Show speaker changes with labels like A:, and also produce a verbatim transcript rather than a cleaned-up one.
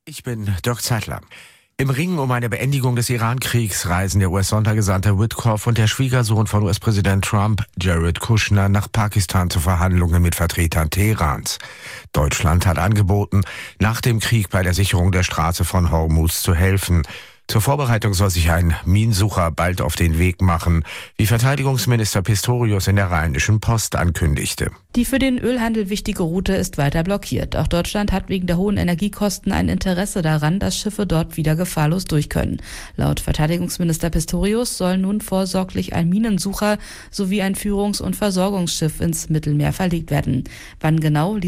A: Ich bin Dirk Zeitler. Im Ringen um eine Beendigung des Iran-Kriegs reisen der U S-Sondergesandte Witkoff und der Schwiegersohn von U S-Präsident Trump, Jared Kushner, nach Pakistan zu Verhandlungen mit Vertretern Teherans. Deutschland hat angeboten, nach dem Krieg bei der Sicherung der Straße von Hormuz zu helfen. Zur Vorbereitung soll sich ein Minensucher bald auf den Weg machen, wie Verteidigungsminister Pistorius in der Rheinischen Post ankündigte.
B: Die für den Ölhandel wichtige Route ist weiter blockiert. Auch Deutschland hat wegen der hohen Energiekosten ein Interesse daran, dass Schiffe dort wieder gefahrlos durch können. Laut Verteidigungsminister Pistorius soll nun vorsorglich ein Minensucher sowie ein Führungs- und Versorgungsschiff ins Mittelmeer verlegt werden. Wann genau